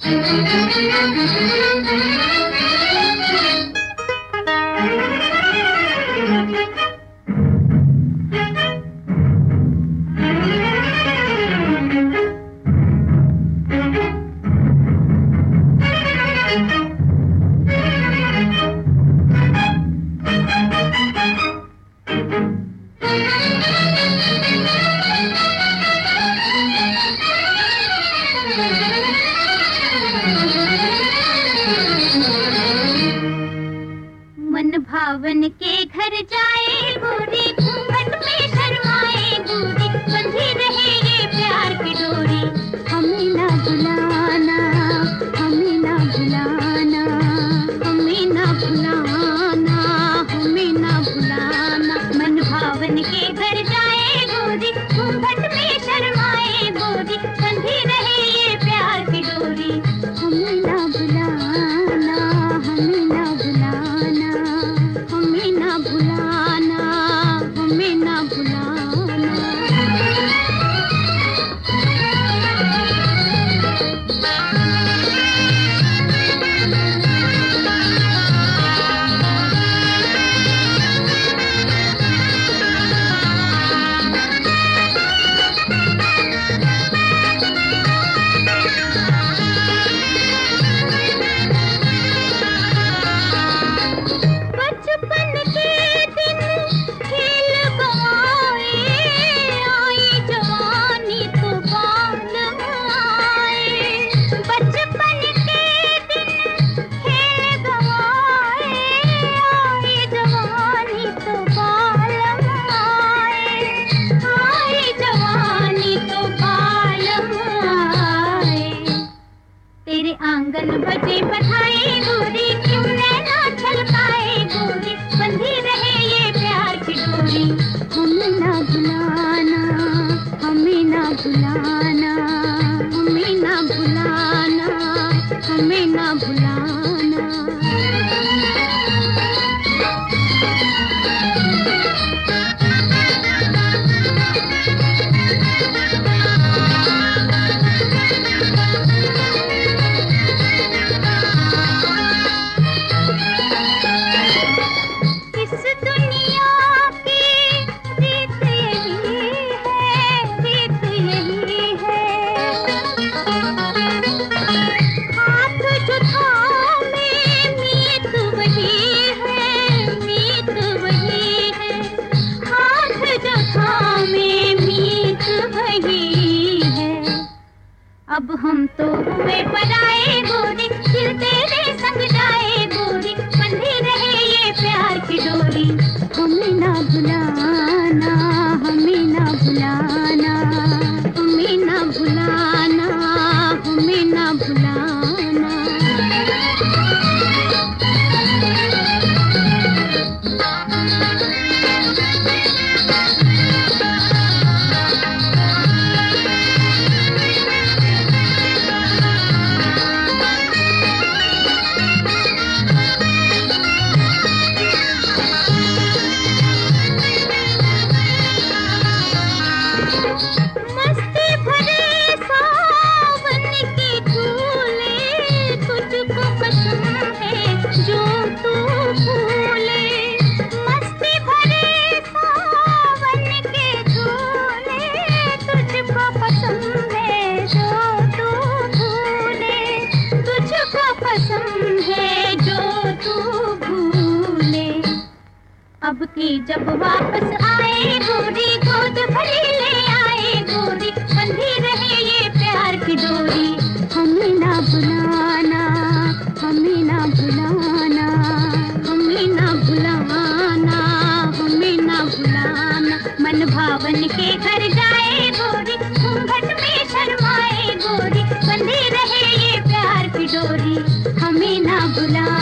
मन भावन के घर जाए गोरी, घूंघट में शर्माए गोरी, बंधी रहे ये प्यार की डोरी। हमें ना भुलाना, हमें ना भुलाना, हमें ना भुलाना, हमें ना भुलाना। मन भावन के घर जाए गोरी, घूंघट में शर्माए गोरी, बंधी रहे ये प्यार की डोरी। हमें ना भुलाना, हमें ना भुलाना, हमें ना भुलाना, हमें ना भुलाना। आंगन बजे बधाई गोरी, क्यों नैना छलकाए गोरी, बंधी रहे ये प्यार की डोरी। हमें ना भुलाना, हमें ना भुलाना, हमें ना भुलाना, हमें ना भुलाना। अब हम तो हुए पराए गोरी, दिल तेरे संग जाए गोरी, बंधी रहे ये प्यार की डोरी। हमें ना भुलाना, हमें ना भुलाना, हमें ना भुलाना, हमें ना भुलाना। अब की जब वापस आए गोरी, गोद भरी ले आए गोरी, बंधी रहे ये प्यार की डोरी। हमें ना भुलाना, हमें ना भुलाना, हमें ना भुलाना, हमें ना भुलाना। मन भावन के घर जाए गोरी, घूंघट में शर्माए गोरी, बंधी रहे ये प्यार की डोरी। हमें ना भुलाना।